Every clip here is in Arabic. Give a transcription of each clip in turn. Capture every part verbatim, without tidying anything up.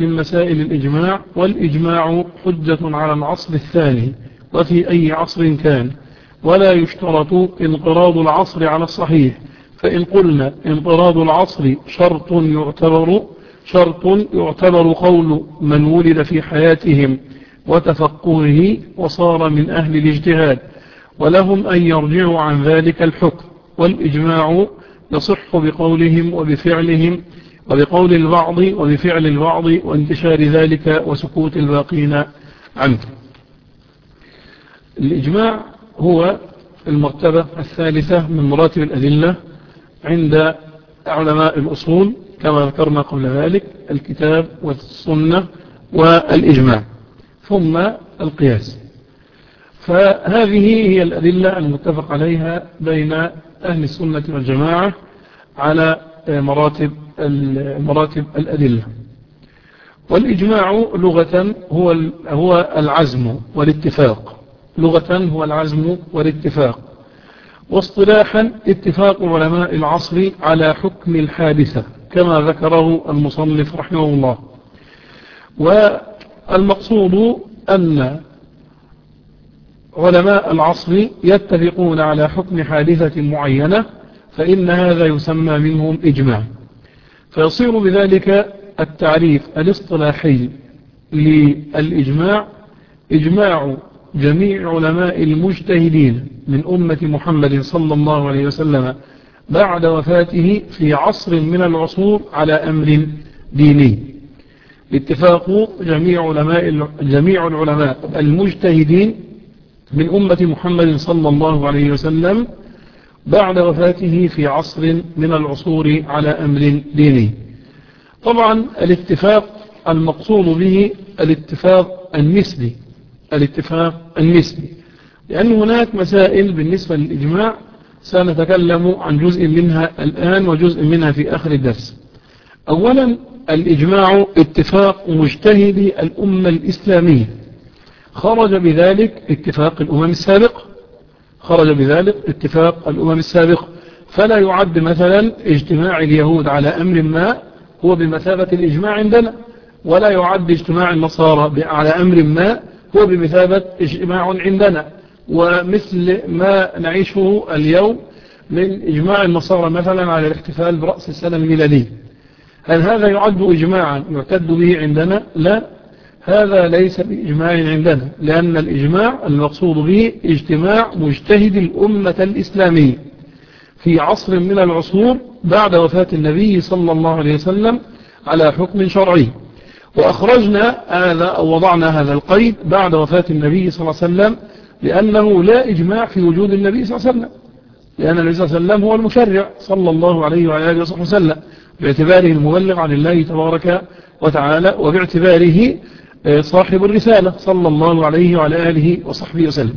من مسائل الإجماع، والإجماع حجة على العصر الثاني وفي أي عصر كان، ولا يشترط انقراض العصر على الصحيح. فإن قلنا انقراض العصر شرط يعتبر شرط يعتبر قول من ولد في حياتهم وتفقهه وصار من أهل الاجتهاد، ولهم أن يرجعوا عن ذلك الحكم. والإجماع يصح بقولهم وبفعلهم وبقول البعض وبفعل البعض وانتشار ذلك وسكوت الباقين عنه. الإجماع هو المرتبة الثالثة من مراتب الأدلة عند علماء الأصول كما ذكرنا قبل ذلك: الكتاب والسنة والإجماع، ثم القياس. فهذه هي الأدلة المتفق عليها بين أهل السنة والجماعة على مراتب مراتب الأدلة. والإجماع لغة هو هو العزم والاتفاق، لغة هو العزم والاتفاق، واصطلاحا اتفاق علماء العصر على حكم الحادثة كما ذكره المصنف رحمه الله. والمقصود أن علماء العصر يتفقون على حكم حادثة معينة، فإن هذا يسمى منهم إجماع. فيصير بذلك التعريف الاصطلاحي للإجماع إجماع جميع علماء المجتهدين من أمة محمد صلى الله عليه وسلم بعد وفاته في عصر من العصور على أمر ديني. اتفاق جميع علماء جميع العلماء المجتهدين من أمة محمد صلى الله عليه وسلم بعد وفاته في عصر من العصور على أمر ديني. طبعا الاتفاق المقصود به الاتفاق النسبي، الاتفاق النسبي، لأن هناك مسائل بالنسبة للإجماع سنتكلم عن جزء منها الآن وجزء منها في آخر الدرس. أولا الإجماع اتفاق مجتهدي الأمة الإسلامية، خرج بذلك اتفاق الأمم السابق خرج بذلك اتفاق الأمم السابق فلا يعد مثلا اجتماع اليهود على أمر ما هو بمثابة الإجماع عندنا، ولا يعد اجتماع النصارى على أمر ما هو بمثابة اجتماع عندنا. ومثل ما نعيشه اليوم من إجماع النصارى مثلا على الاحتفال برأس السنة الميلادية، هل هذا يعد إجماعا يعتد به عندنا؟ لا، هذا ليس بإجماع عندنا، لأن الإجماع المقصود به اجتماع مجتهد الأمة الإسلامية في عصر من العصور بعد وفاة النبي صلى الله عليه وسلم على حكم شرعي. وأخرجنا هذا أو وضعنا هذا القيد بعد وفاة النبي صلى الله عليه وسلم لأنه لا إجماع في وجود النبي صلى الله عليه وسلم، لأن النبي صلى الله عليه وسلم هو المشرع صلى الله عليه وعلى آله وصحبه وسلم باعتباره المبلغ عن الله تبارك وتعالى، وباعتباره صاحب الرسالة صلى الله عليه وعلى آله وصحبه وسلم.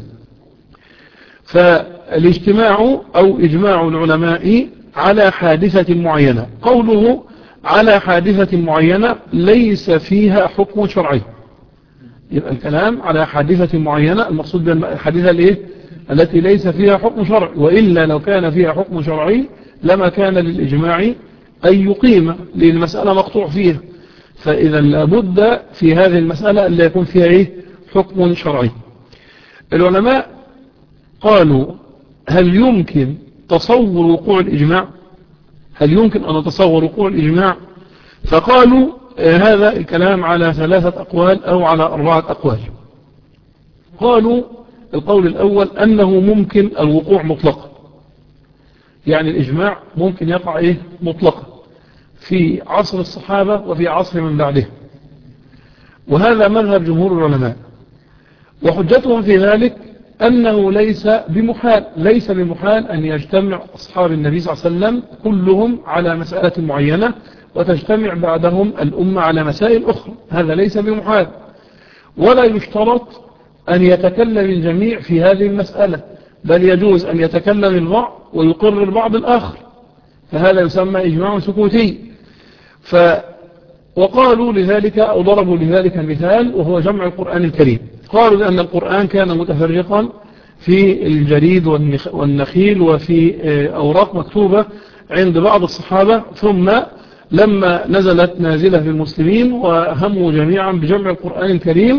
فالاجتماع أو إجماع العلماء على حادثة معينة، قوله على حادثة معينة ليس فيها حكم شرعي، يبقى الكلام على حادثة معينة المقصود بالحادثة الايه التي ليس فيها حكم شرعي، وإلا لو كان فيها حكم شرعي لما كان للإجماع أن يقيم للمسألة مقطوع فيها. فإذا لابد في هذه المسألة أن يكون فيها إيه؟ حكم شرعي. العلماء قالوا هل يمكن تصور وقوع الإجماع؟ هل يمكن أن نتصور وقوع الإجماع؟ فقالوا هذا الكلام على ثلاثة أقوال أو على أربعة أقوال. قالوا القول الأول أنه ممكن الوقوع مطلقا، يعني الإجماع ممكن يقع إيه؟ مطلقا في عصر الصحابة وفي عصر من بعده، وهذا مذهب جمهور العلماء. وحجتهم في ذلك أنه ليس بمحال ليس بمحال أن يجتمع أصحاب النبي صلى الله عليه وسلم كلهم على مسألة معينة وتجتمع بعدهم الأمة على مسائل أخرى، هذا ليس بمحال. ولا يشترط أن يتكلم الجميع في هذه المسألة، بل يجوز أن يتكلم البعض ويقر البعض الآخر، فهذا يسمى إجماع سكوتي. ف وقالوا لذلك أو ضربوا لذلك مثال وهو جمع القرآن الكريم. قالوا لأن القرآن كان متفرقا في الجريد والنخيل وفي أوراق مكتوبة عند بعض الصحابة، ثم لما نزلت نازلة في المسلمين وهموا جميعا بجمع القرآن الكريم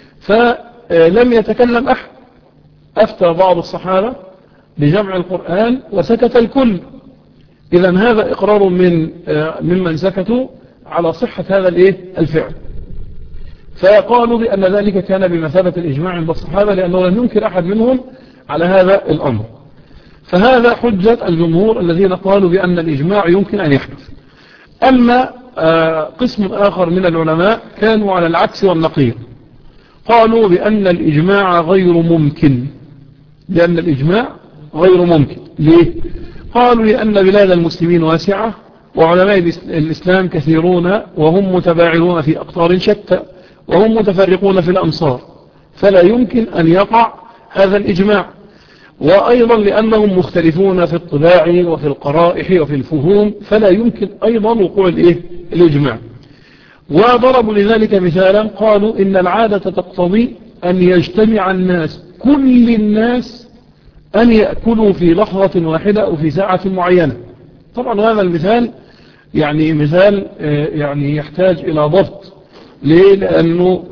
فلم يتكلم أحد، أفتى بعض الصحابة بجمع القرآن وسكت الكل. إذن هذا إقرار من ممن سكتوا على صحة هذا الفعل. فقالوا بأن ذلك كان بمثابة الإجماع عند الصحابة، لأنه لم ينكر أحد منهم على هذا الأمر. فهذا حجة الجمهور الذين قالوا بأن الإجماع يمكن أن يحدث. أما قسم آخر من العلماء كانوا على العكس والنقيض، قالوا بأن الإجماع غير ممكن. لأن الإجماع غير ممكن ليه؟ قالوا لأن بلاد المسلمين واسعة وعلماء الإسلام كثيرون وهم متباعدون في أقطار شتى وهم متفرقون في الأمصار، فلا يمكن أن يقع هذا الإجماع. وأيضا لأنهم مختلفون في الطباع وفي القرائح وفي الفهوم، فلا يمكن أيضا وقوع الإجماع. وضربوا لذلك مثالا، قالوا إن العادة تقتضي أن يجتمع الناس، كل الناس أن يأكلوا في لحظة واحدة أو في ساعة معينة. طبعا هذا المثال يعني مثال يعني يحتاج إلى ضبط. ليه؟ لأنه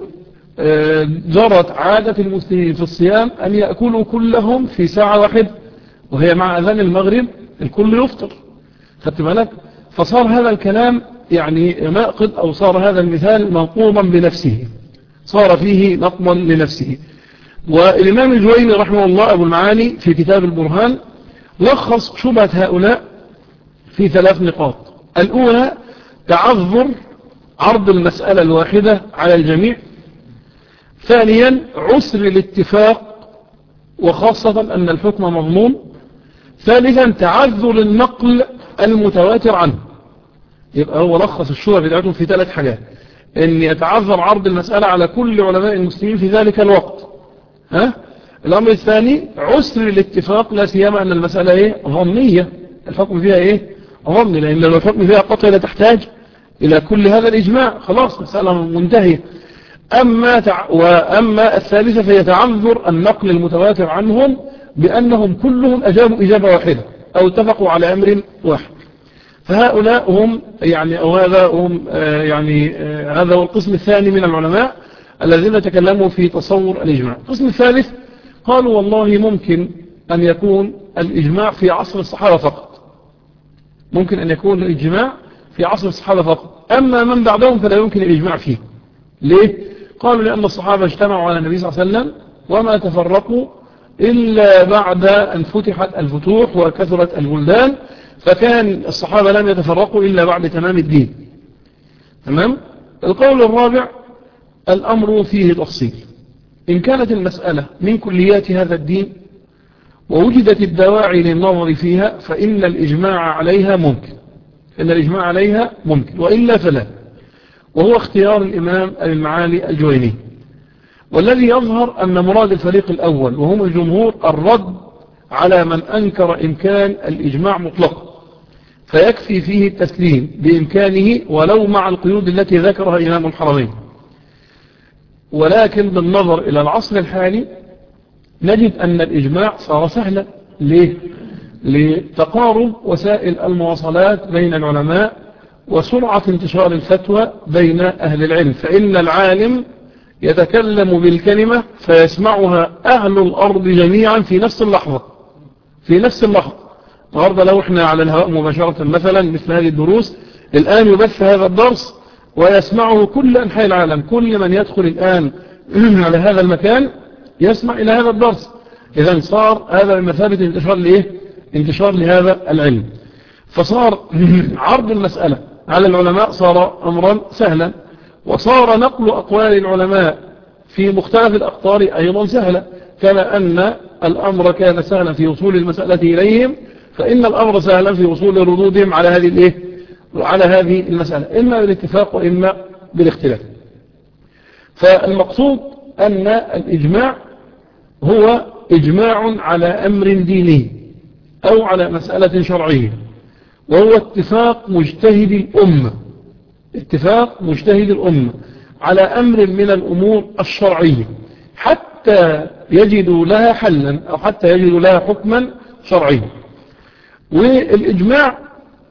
جرت عادة المسلمين في الصيام أن يأكلوا كلهم في ساعة واحدة، وهي مع أذان المغرب الكل يفطر. خدت بالك؟ فصار هذا الكلام يعني ناقض، أو صار هذا المثال منقوضا بنفسه، صار فيه نقضا لنفسه. والإمام الجويني رحمه الله أبو المعالي في كتاب البرهان لخص شبهة هؤلاء في ثلاث نقاط. الأولى تعذر عرض المسألة الواحدة على الجميع. ثانيا عسر الاتفاق وخاصة أن الحكم مضمون. ثالثا تعذر النقل المتواتر عنه. يبقى هو لخص الشبهة بتاعتهم في ثلاث حاجات: أن يتعذر عرض المسألة على كل علماء المسلمين في ذلك الوقت. ها؟ الأمر الثاني عسر الاتفاق، لا سيما أن المسألة إيه؟ ظنية، الحكم فيها إيه؟ ظني، لأن لو الحكم فيها قطع لا تحتاج إلى كل هذا الإجماع، خلاص مسألة منتهية. أما تع... وأما الثالثة فيتعذر النقل المتواتر عنهم بأنهم كلهم أجابوا إجابة واحدة أو اتفقوا على أمر واحد. فهؤلاء هم يعني أو هذا هم آه يعني آه هذا هو القسم الثاني من العلماء الذين تكلموا في تصور الإجماع. القسم الثالث قالوا والله ممكن أن يكون الإجماع في عصر الصحابة فقط، ممكن أن يكون الإجماع في عصر الصحابة فقط، أما من بعدهم فلا يمكن الإجماع فيه. ليه؟ قالوا لأن الصحابة اجتمعوا على النبي صلى الله عليه وسلم وما تفرقوا إلا بعد أن فتحت الفتوح وكثرت البلدان، فكان الصحابة لم يتفرقوا إلا بعد تمام الدين. تمام؟ القول الرابع الأمر فيه تفصيل. إن كانت المسألة من كليات هذا الدين ووجدت الدواعي للنظر فيها فإن الإجماع عليها ممكن، إن الإجماع عليها ممكن، وإلا فلا، وهو اختيار الإمام المعالي الجويني. والذي يظهر أن مراد الفريق الأول وهم الجمهور الرد على من أنكر إمكان الإجماع مطلقا، فيكفي فيه التسليم بإمكانه ولو مع القيود التي ذكرها إمام الحرمين. ولكن بالنظر إلى العصر الحالي نجد أن الإجماع صار سهلا. ليه؟ لتقارب وسائل المواصلات بين العلماء وسرعة انتشار الفتوى بين أهل العلم، فإن العالم يتكلم بالكلمة فيسمعها أهل الأرض جميعا في نفس اللحظة في نفس اللحظة. النهاردة لو احنا على الهواء مباشرة مثلا مثل هذه الدروس، الآن يبث هذا الدرس ويسمعه كل أنحاء العالم، كل من يدخل الآن على هذا المكان يسمع إلى هذا الدرس. إذن صار هذا بمثابة انتشار لإيه؟ انتشار لهذا العلم. فصار عرض المسألة على العلماء صار أمرا سهلا، وصار نقل أقوال العلماء في مختلف الأقطار أيضا سهلا. كما أن الأمر كان سهلا في وصول المسألة إليهم، فإن الأمر سهلا في وصول ردودهم على هذه الإيه؟ على هذه المسألة، إما بالاتفاق وإما بالاختلاف. فالمقصود أن الإجماع هو إجماع على أمر ديني أو على مسألة شرعية، وهو اتفاق مجتهد الأمة اتفاق مجتهد الأمة على أمر من الأمور الشرعية حتى يجدوا لها حلا أو حتى يجدوا لها حكما شرعيا. والإجماع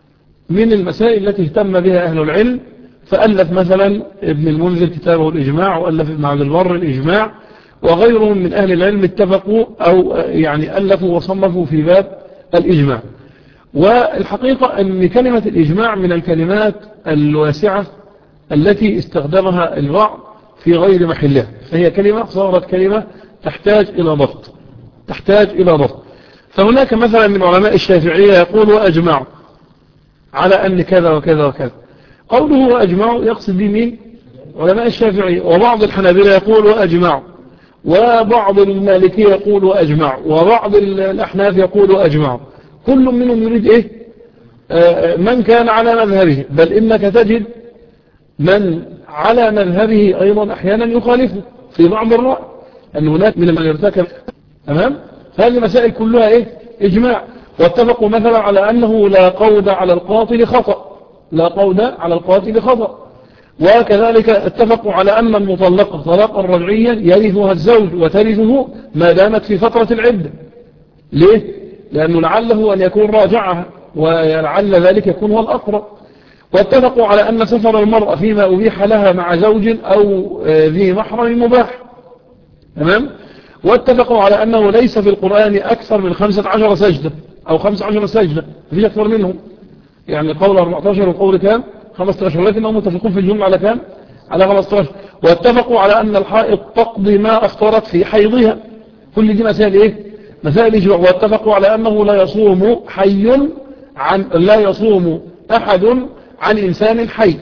من المسائل التي اهتم بها أهل العلم، فألف مثلا ابن المنذر كتابه الإجماع، وألف ابن عبد البر الإجماع، وغيرهم من أهل العلم اتفقوا أو يعني ألفوا وصنفوا في باب الإجماع. والحقيقة أن كلمة الإجماع من الكلمات الواسعة التي استخدمها البعض في غير محلها، فهي كلمة صارت كلمة تحتاج إلى ضبط تحتاج إلى ضبط فهناك مثلا من علماء الشافعية يقول وأجمع على أن كذا وكذا وكذا. قوله وأجمع يقصد به مين؟ علماء الشافعية. وبعض الحنابلة يقول وأجمع، وبعض المالكية يقول وأجمع، وبعض الأحناف يقول وأجمع. كل منهم يريد إيه؟ آه من كان على مذهبه، بل إنك تجد من على مذهبه أيضا أحيانا يخالفه في بعض الرأي، أن هناك من من يرتكب. تمام؟ هذه المسائل كلها إيه؟ إجماع. واتفقوا مثلا على أنه لا قود على القاتل خطأ لا قود على القاتل خطأ وكذلك اتفقوا على أن المطلقة طلاقا رجعيا يرثها الزوج وترثه ما دامت في فترة العدة. ليه؟ لأنه لعله أن يكون راجعها، ولعل ذلك يكون هو الأقرب. واتفقوا على أن سفر المرأة فيما أبيح لها مع زوج أو ذي محرم مباح. تمام؟ واتفقوا على أنه ليس في القرآن أكثر من خمسة عشر سجدة أو خمسة عشر سجدة، في أكثر منهم، يعني قول أربعة عشر وقول كام خمسة عشر، لكنهم متفقون في الجملة على كام على خمسة عشر. واتفقوا على أن الحائض تقضي ما أفطرت في حيضها. كل دي مسائل إيه؟ مسائل إجماع. واتفقوا على أنه لا يصوم حي عن لا يصوم أحد عن إنسان حي.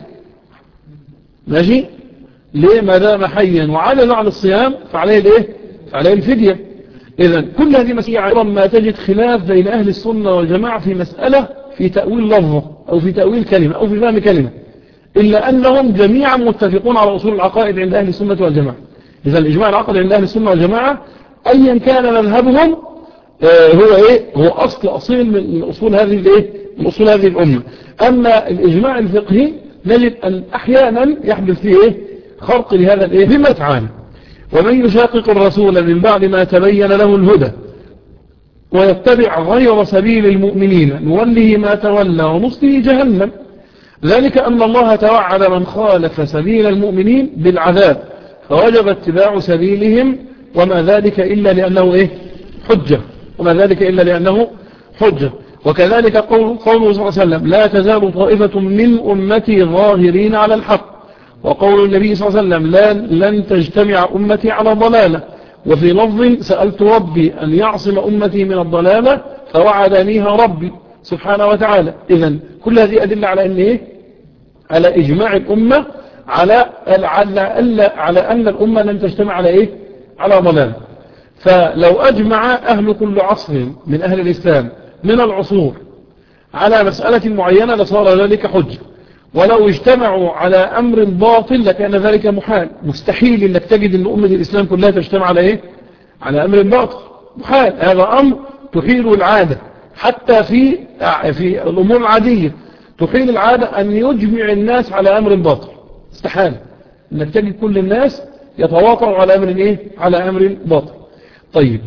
ماشي؟ ليه؟ ما دام حيا وعجز عن الصيام فعليه الإيه؟ فعليه الفدية. إذن كل هذه مسائل ما تجد خلاف بين أهل السنة والجماعة في مسألة في تأويل لفظة أو في تأويل كلمة أو في فهم كلمة، إلا أنهم جميعا متفقون على أصول العقائد عند أهل السنة والجماعة. إذا الإجماع العقد عند أهل السنة والجماعة أيا كان مذهبهم آه هو إيه؟ هو أصل أصيل من أصول هذه الإيه؟ من أصول هذه الأمة. أما الإجماع الفقهي نجد أن أحيانا يحدث فيه إيه؟ خرق لهذا الإيه؟ بما تعالى. ومن يشاقق الرسول من بعد ما تبين له الهدى ويتبع غير سبيل المؤمنين نوله ما تولى ونصله جهنم. ذلك أن الله توعد من خالف سبيل المؤمنين بالعذاب، فوجب اتباع سبيلهم، وما ذلك إلا لأنه إيه؟ حجة وما ذلك إلا لأنه حجة. وكذلك قول قوله صلى الله عليه وسلم لا تزال طائفة من أمتي ظاهرين على الحق، وقول النبي صلى الله عليه وسلم لا لن تجتمع أمتي على ضلالة. وفي لفظ سألت ربي أن يعصم أمتي من الضلالة فوعدنيها ربي سبحانه وتعالى. إذن كل هذه أدلة على أن إيه؟ على إجماع الأمة على على أن الأمة لن تجتمع على إيه؟ على ضلالة. فلو أجمع أهل كل عصر من أهل الإسلام من العصور على مسألة معينة لصار ذلك حجة، ولو اجتمعوا على أمر باطل لكان ذلك محال. مستحيل أنك تجد أن أمة الإسلام كلها تجتمع على إيه؟ على أمر باطل، محال. هذا أمر تحيل العادة، حتى في في الأمور العادية تحيل العادة أن يجمع الناس على أمر باطل. استحال أنك تجد كل الناس يتواطؤوا على أمر إيه؟ على أمر باطل. طيب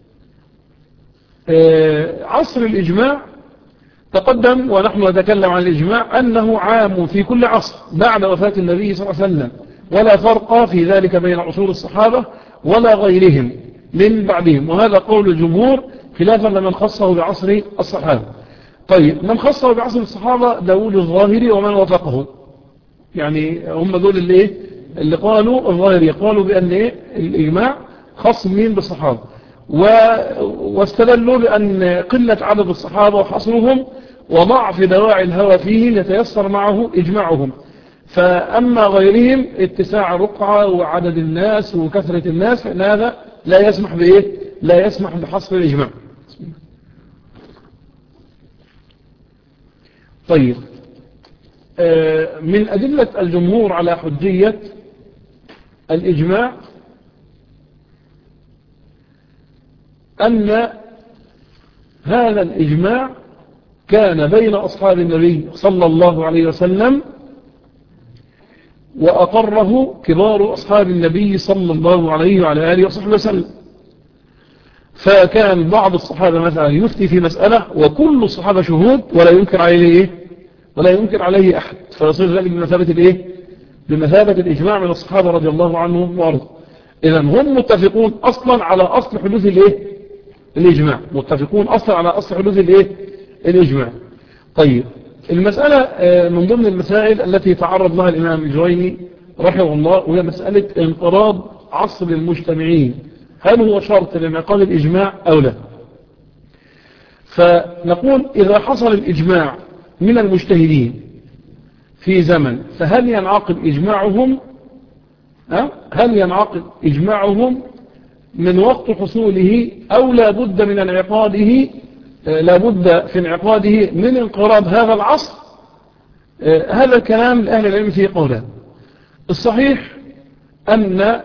آه عصر الإجماع تقدم ونحن نتكلم عن الإجماع أنه عام في كل عصر بعد وفاة النبي صلى الله عليه وسلم، ولا فرق في ذلك بين عصور الصحابة ولا غيرهم من بعدهم. وهذا قول الجمهور خلافا لمن خصه بعصر الصحابة. طيب من خصه بعصر الصحابة داود الظاهري ومن وفقه، يعني هم دول اللي إيه؟ اللي قالوا الظاهري قالوا بأن إيه؟ الإجماع خاص مين بالصحابة، واستدلوا بأن قلة عدد الصحابة وحصرهم وضعف دواعي الهوى فيه يتيسر معه إجماعهم. فأما غيرهم اتساع الرقعة وعدد الناس وكثرة الناس فإن هذا لا يسمح بإيه؟ لا يسمح بحصر الإجماع. طيب من أدلة الجمهور على حجية الإجماع أن هذا الإجماع كان بين أصحاب النبي صلى الله عليه وسلم، وأقره كبار أصحاب النبي صلى الله عليه وعلى آله وصحبه وسلم. فكان بعض الصحابة مثلا يفتي في مسألة وكل الصحابة شهود ولا ينكر عليه إيه؟ ولا ينكر عليه أحد، فيصير ذلك بمثابة الإيه؟ بمثابة الإجماع من الصحابة رضي الله عنهم وارضاهم. إذن هم متفقون أصلا على أصل حدوث الإيه؟ الإجماع، متفقون أصلا على أصل حدوث الإيه؟ الإجماع. طيب المسألة من ضمن المسائل التي تعرض لها الإمام الجويني رحمه الله، وهي مسألة انقراض عصر المجتمعين، هل هو شرط لانعقاد الإجماع أو لا؟ فنقول إذا حصل الإجماع من المجتهدين في زمن، فهل ينعقد إجماعهم هل ينعقد إجماعهم من وقت حصوله أو لا بد من انعقاده، لا بد في انعقاده من انقراض هذا العصر؟ هذا الكلام لأهل العلم فيه قولان. الصحيح أن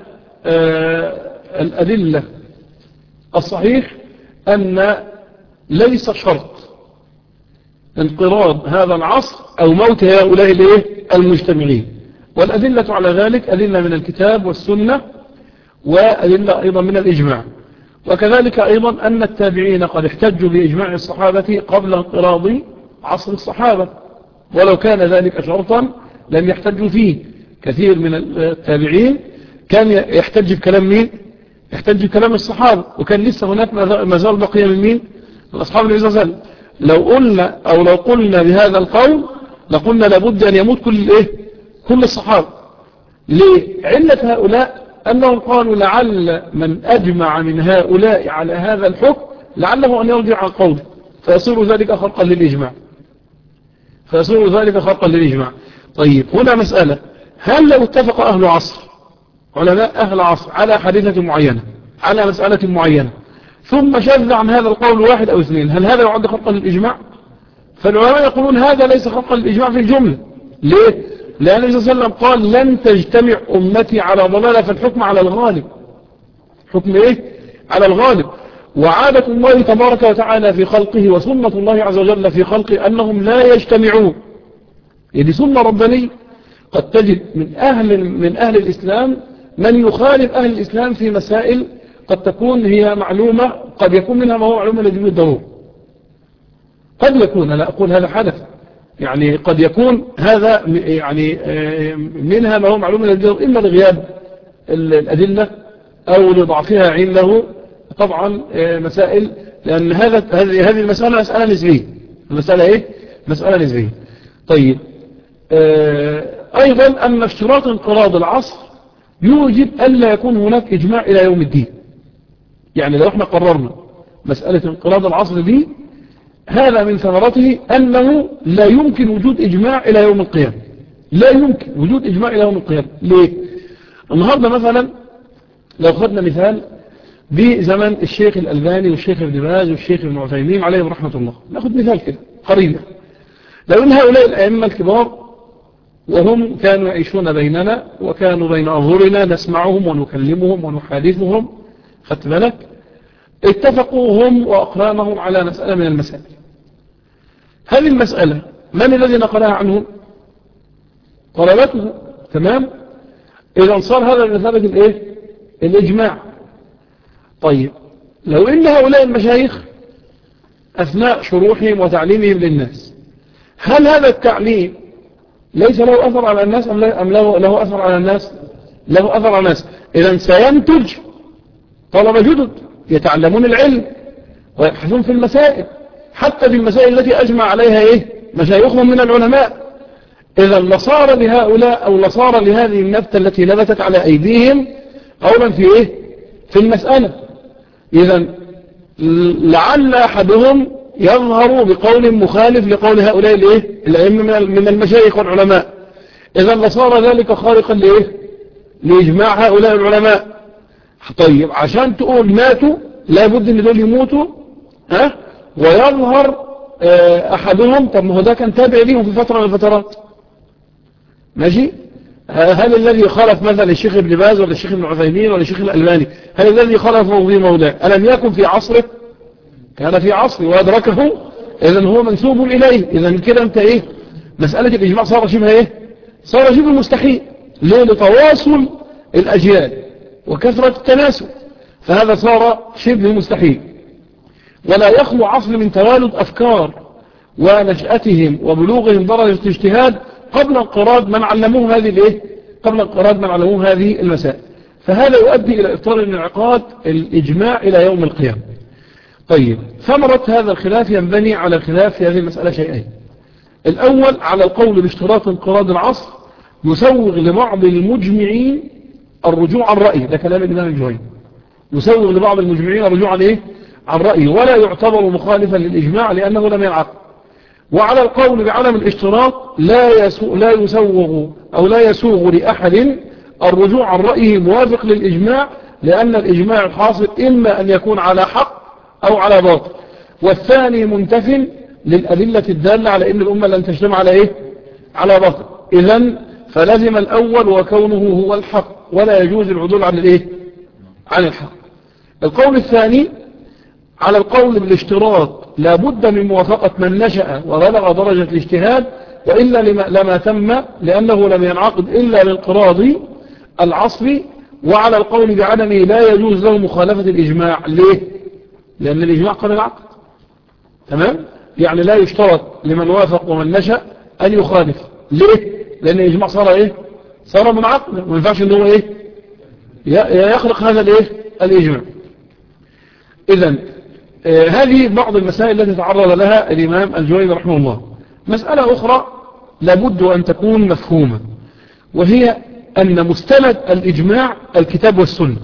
الأدلة الصحيح أن ليس شرط انقراض هذا العصر أو موت هؤلاء المجتمعين، والأدلة على ذلك أدلة من الكتاب والسنة، وأدلة أيضا من الإجماع. وكذلك أيضا أن التابعين قد احتجوا بإجماع الصحابة قبل انقراض عصر الصحابة، ولو كان ذلك شرطا لم يحتجوا فيه. كثير من التابعين كان يحتج بكلام مين؟ يحتج بكلام الصحابة، وكان لسه هناك ما زال بقية من مين؟ من أصحاب النبي صلى الله عليه وسلم. لو قلنا أو لو قلنا بهذا القول لقلنا لابد أن يموت كل إيه؟ كل الصحابة. ليه؟ علة هؤلاء أنهم قالوا لعل من أجمع من هؤلاء على هذا الحكم لعله أن يرجع عن قوله، فيصير ذلك خرقا للإجماع فيصير ذلك خرقا للإجماع. طيب هنا مسألة، هل لو اتفق أهل عصر علماء أهل عصر على حادثة معينة على مسألة معينة ثم شذ عن هذا القول واحد أو اثنين، هل هذا يعد خرقا للإجماع؟ فالعلماء يقولون هذا ليس خرقا للإجماع في الجملة. ليه؟ لأن النبي صلى الله عليه وسلم قال لن تجتمع أمتي على ضلالة، فالحكم على الغالب. حكم إيه؟ على الغالب. وعادة الله تبارك وتعالى في خلقه وسنة الله عز وجل في خلقه أنهم لا يجتمعون، يعني سنة ربانية. قد تجد من أهل, من أهل الإسلام من يخالف أهل الإسلام في مسائل قد تكون هي معلومة، قد يكون منها ما هو معلومة لدين الضرورة، قد يكون، لا أقول هذا حدث، يعني قد يكون هذا يعني منها ما هو معلومة لدين الضرورة، إما لغياب الأدلة أو لضعفها عنده. طبعا مسائل، لأن هذا هذه المسألة مسألة نسبية. المسألة إيه؟ مسألة نسبية. طيب أيضا أن اشتراط انقراض العصر يوجب ألا يكون هناك إجماع إلى يوم الدين. يعني لو احنا قررنا مسألة انقراض العصر دي، هذا من ثمرته أنه لا يمكن وجود إجماع إلى يوم القيامة. لا يمكن وجود إجماع إلى يوم القيامة. ليه؟ النهاردة مثلا لو خدنا مثال بزمن الشيخ الألباني والشيخ ابن باز والشيخ ابن عثيمين عليهم رحمة الله، ناخد مثال كده قريب. لو ان هؤلاء الأئمة الكبار وهم كانوا يعيشون بيننا وكانوا بين أظهرنا نسمعهم ونكلمهم ونحادثهم، خدت بالك، اتفقوا هم وأقرانهم على مسألة من المسائل. هذه المسألة من الذي نقلها عنهم؟ طلبته. تمام. إذا صار هذا بمثابة الإيه؟ الإجماع. طيب لو إن هؤلاء المشايخ أثناء شروحهم وتعليمهم للناس، هل هذا التعليم ليس له أثر على الناس أم له, له أثر على الناس؟ له أثر على الناس. إذن سينتج طلبة جدد يتعلمون العلم ويبحثون في المسائل، حتى في المسائل التي أجمع عليها إيه؟ مشايخهم من العلماء. إذا لصار لهؤلاء أو لصار لهذه النبتة التي نبتت على أيديهم قولا في إيه؟ في المسألة. إذا لعل أحدهم يظهر بقول مخالف لقول هؤلاء الإيه؟ الأئمة من المشايخ والعلماء. إذا لصار ذلك خارقا لإيه؟ لإجماع هؤلاء العلماء. طيب عشان تقول ماتوا لابد ان دول يموتوا، ها؟ ويظهر أحدهم، طب ما هو ده كان تابع ليهم في فترة من الفترات، ماشي؟ هل الذي خالف مثلا الشيخ ابن باز ولا الشيخ ابن عثيمين ولا الشيخ الألباني، هل الذي خالفه في موضع ألم يكن في عصره؟ كان في عصره وأدركه، إذن هو منسوب إليه. إذن كده أنت إيه؟ مسألة الإجماع صار شبه إيه؟ صار شبه مستحيل. ليه؟ لتواصل الأجيال وكثرة التناسب، فهذا صار شبه مستحيل. ولا يخلو عصر من توالد أفكار ونشأتهم وبلوغهم درجة اجتهاد قبل انقراض من علموهم هذه الايه قبل انقراض من علموهم هذه المسائل. فهذا يؤدي إلى إبطال الانعقاد الإجماع إلى يوم القيامة. طيب، ثمرة هذا الخلاف ينبني على الخلاف في هذه المسألة شيئين. الأول على القول باشتراط انقراض العصر يسوغ لبعض المجمعين الرجوع عن رأيه، ده كلام الإمام الجويني، يسوغ لبعض المجمعين الرجوع عن إيه؟ عن رأيه، ولا يعتبر مخالفا للإجماع لأنه لم ينعقد. وعلى القول بعدم الاشتراط لا يسوغ لا يسوغ أو لا يسوغ لأحد الرجوع عن رأيه موافق للإجماع، لأن الإجماع الحاصل إما أن يكون على حق أو على باطل، والثاني منتف للأدلة الدالة على أن الأمة لن تجتمع على إيه؟ على باطل. إذن فلزم الأول وكونه هو الحق، ولا يجوز العدول عن الإيه؟ عن الحق. القول الثاني على القول بالاشتراط لا بد من موافقة من نشأ وبلغ درجة الاجتهاد، وإلا لما, لما تم لأنه لم ينعقد إلا لانقراض العصر. وعلى القول بعدمه لا يجوز له مخالفة الإجماع. ليه؟ لأن الإجماع قد انعقد. تمام؟ يعني لا يشترط لمن وافق ومن نشأ أن يخالف. ليه؟ لأن الإجماع صار إيه؟ صار منعقد، ما ينفعش إن هو إيه؟ يخلق هذا الإيه؟ الإجماع. إذن آه هذه بعض المسائل التي تعرض لها الإمام الجويني رحمه الله. مسألة أخرى لابد أن تكون مفهومة، وهي أن مستند الإجماع الكتاب والسنة.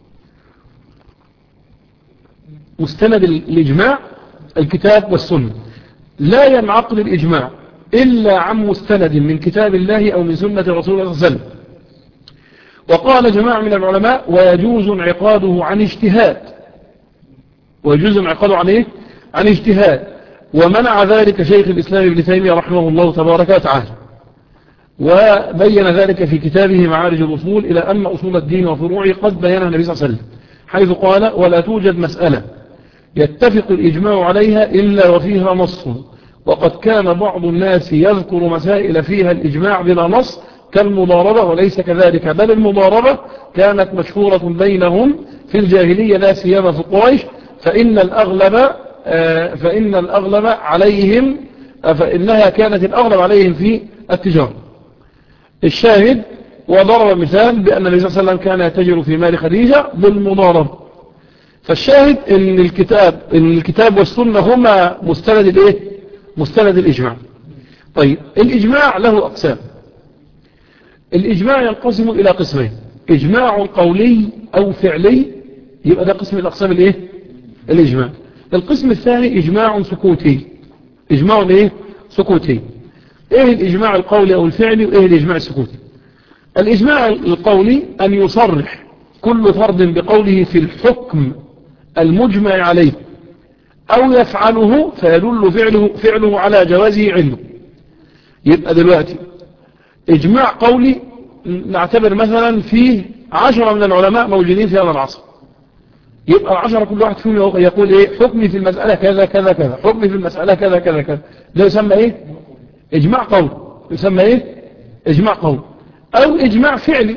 مستند الإجماع الكتاب والسنة، لا ينعقد الإجماع إلا عن مستند من كتاب الله أو من سنة رسول الله صلى الله عليه وسلم. وقال جماعة من العلماء ويجوز انعقاده عن اجتهاد، ويجوز انعقاده عن إيه؟ عن اجتهاد. ومنع ذلك شيخ الإسلام ابن تيمية رحمه الله تبارك وتعالى، وبين ذلك في كتابه معارج الأصول إلى أن أصول الدين وفروعه قد بينها النبي صلى الله عليه وسلم، حيث قال ولا توجد مسألة يتفق الإجماع عليها إلا وفيها نص، وقد كان بعض الناس يذكر مسائل فيها الإجماع بلا نص كالمضاربة، وليس كذلك، بل المضاربة كانت مشهورة بينهم في الجاهلية لا سيما في قريش، فإن الأغلب فإن الأغلب عليهم فإنها كانت الأغلب عليهم في التجارة. الشاهد وضرب مثال بأن النبي صلى الله عليه وسلم كان يتجر في مال خديجة بالمضاربة. فالشاهد إن الكتاب إن الكتاب والسنة هما مستند الإيه؟ مستند الإجماع. طيب، الإجماع له أقسام. الإجماع ينقسم إلى قسمين: إجماع قولي أو فعلي، يبقى ده قسم الأقسام الإيه؟ الإجماع. القسم الثاني إجماع سكوتي. إجماع إيه؟ سكوتي. إيه الإجماع القولي أو الفعلي، وإيه الإجماع السكوتي؟ الإجماع القولي أن يصرح كل فرد بقوله في الحكم المجمع عليه، أو يفعله فيدل فعله, فعله على جوازه عنده. يبقى دلوقتي إجماع قولي نعتبر مثلا فيه عشرة من العلماء موجودين في هذا العصر، يبقى العشرة كل واحد فيهم يقول إيه؟ حكمي في المسألة كذا كذا كذا، حكمي في المسألة كذا كذا كذا. ده يسمى إيه؟ إجماع قول. يسمى إيه؟ إجماع قول. أو إجماع فعلي،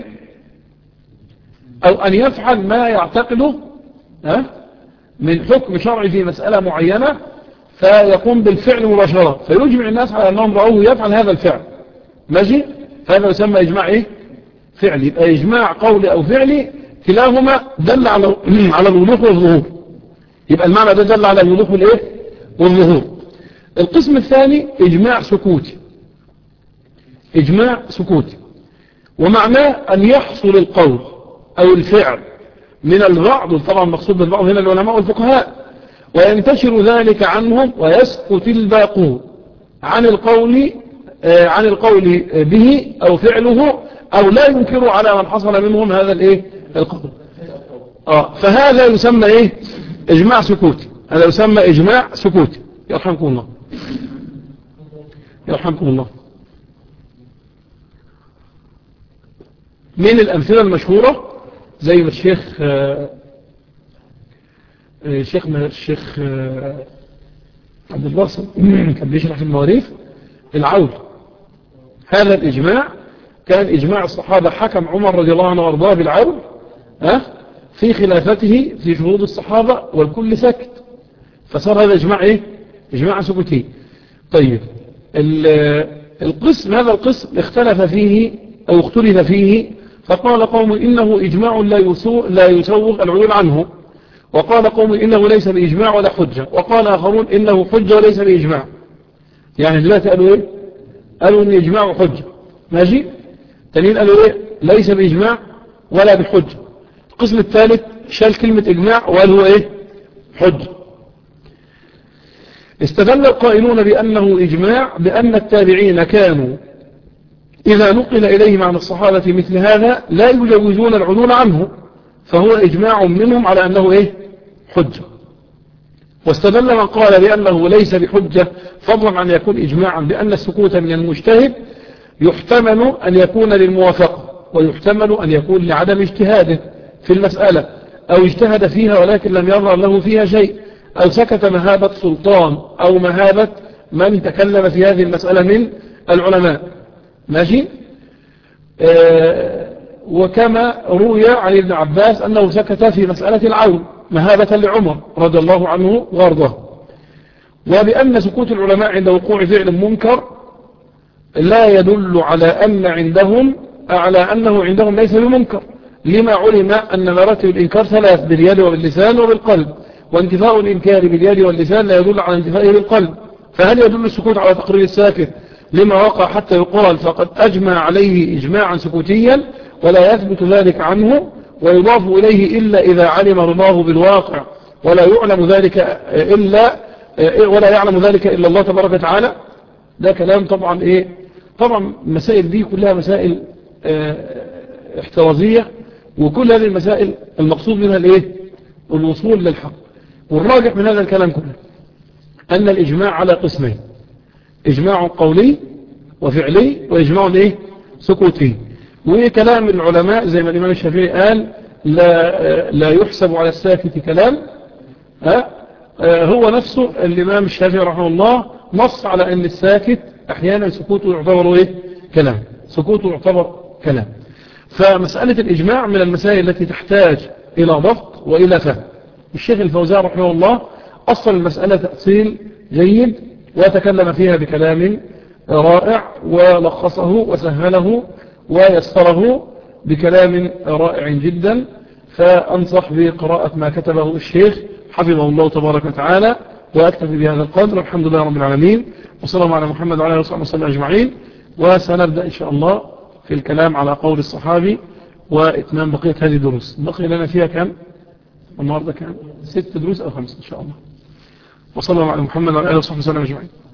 أو أن يفعل ما يعتقده ها من حكم شرعي في مسألة معينة، فيقوم بالفعل مباشرة، فيجمع الناس على أنهم رأوه يفعل هذا الفعل. ماشي؟ فهذا يسمى إجماع إيه؟ فعلي. يبقى إجماع قولي أو فعلي كلاهما دل على على الوضوح والظهور. يبقى المعنى ده دل على الوضوح والإيه؟ والظهور. القسم الثاني إجماع سكوتي. إجماع سكوتي ومعناه أن يحصل القول أو الفعل من البعض، طبعا مقصود بالبعض هنا العلماء والفقهاء، وينتشر ذلك عنهم ويسكت الباقون عن القول عن القول به أو فعله، أو لا ينكر على من حصل منهم هذا الإيه؟ القول. آه فهذا يسمى إيه؟ إجماع سكوتي. هذا يسمى إجماع سكوتي. يرحمكم الله. يرحمكم الله. من الأمثلة المشهورة زي ما الشيخ الشيخ الشيخ عبد الباسط كان بيشرح في المواريث العود. هذا الإجماع كان إجماع الصحابة، حكم عمر رضي الله عنه وارضاه بالعود ها في خلافته في شهود الصحابة والكل سكت، فصار هذا إجماع إيه؟ إجماع سكوتي. طيب القسم هذا القسم اختلف فيه أو اختلف فيه، فقال قوم إنه إجماع لا يسوغ, لا يسوغ العدول عنه، وقال قوم إنه ليس بإجماع ولا حجة، وقال آخرون إنه حجة وليس بإجماع. يعني دلوقتي قالوا إيه؟ قالوا إن إجماع حجة، ماشي؟ تانيين قالوا إيه؟ ليس بإجماع ولا بحجة. القسم الثالث شال كلمة إجماع وقال هو إيه؟ حجة. استدل القائلون بأنه إجماع بأن التابعين كانوا إذا نقل إليهم عن الصحابة مثل هذا لا يجوزون العدول عنه، فهو إجماع منهم على أنه إيه؟ حجة. واستدل من قال بأنه ليس بحجة فضلا عن يكون إجماعا بأن السكوت من المجتهد يحتمل أن يكون للموافقة، ويحتمل أن يكون لعدم اجتهاده في المسألة، أو اجتهد فيها ولكن لم يظهر له فيها شيء، أو سكت مهابة سلطان أو مهابة من تكلم في هذه المسألة من العلماء، ماشي؟ آه وكما روي عن ابن عباس أنه سكت في مسألة العون مهابة لعمر رضي الله عنه وارضاه. وبأن سكوت العلماء عند وقوع فعل منكر لا يدل على أن عندهم على أنه عندهم ليس بمنكر، لما علم أن مراتب الإنكار ثلاث: باليد وباللسان وبالقلب، وانتفاء الإنكار باليد واللسان لا يدل على انتفائه بالقلب. فهل يدل السكوت على تقرير الساكت لما وقع حتى يقال فقد أجمع عليه إجماعا سكوتيا، ولا يثبت ذلك عنه ويضاف إليه إلا إذا علم رضاه بالواقع، ولا يعلم ذلك إلا ولا يعلم ذلك إلا الله تبارك وتعالى؟ ده كلام طبعا إيه؟ طبعا المسائل دي كلها مسائل اه احترازية، وكل هذه المسائل المقصود منها الإيه؟ الوصول للحق. والراجح من هذا الكلام كله أن الإجماع على قسمين: إجماع قولي وفعلي، وإجماع إيه؟ سكوتي. وكلام العلماء زي ما الإمام الشافعي قال لا, لا يحسب على الساكت كلام، ها؟ هو نفسه الإمام الشافعي رحمه الله نص على أن الساكت أحيانا سكوته يعتبر إيه؟ كلام، سكوته يعتبر كلام. فمسألة الإجماع من المسائل التي تحتاج إلى ضبط وإلى فهم. الشيخ الفوزان رحمه الله أصل المسألة تأصيل جيد، وتكلم فيها بكلام رائع، ولخصه وسهله ويسره بكلام رائع جدا. فأنصح بقراءة ما كتبه الشيخ حفظه الله تبارك وتعالى، وأكتفي بهذا القدر. الحمد لله رب العالمين، وصلى الله على محمد وعلى آله وصحبه وسلم أجمعين. وسنبدأ إن شاء الله في الكلام على قول الصحابي وإتمام بقية هذه الدروس. بقي لنا فيها كم النهاردة؟ كان ست دروس أو خمسة إن شاء الله. وصلى الله على محمد وعلى آله وصحبه وسلم أجمعين.